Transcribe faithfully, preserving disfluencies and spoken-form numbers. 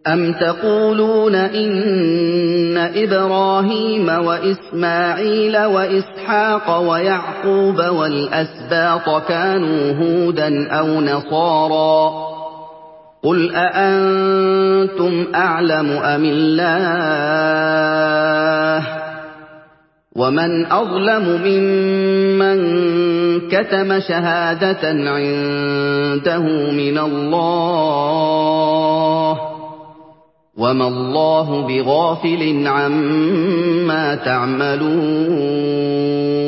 أَمْ تَقُولُونَ إِنَّ إِبْرَاهِيمَ وَإِسْمَاعِيلَ وَإِسْحَاقَ وَيَعْقُوبَ وَالْأَسْبَاطَ كَانُوا هُودًا أَوْ نَصَارَىٰ ۗ قُلْ أَأَنتُمْ أَعْلَمُ أَمِ اللَّهُ ۗ وَمَنْ أَظْلَمُ مِمَّن كَتَمَ شَهَادَةً عِندَهُ مِنَ اللَّهِ ۗ وَمَا اللَّهُ بِغَافِلٍ عَمَّا تَعْمَلُونَ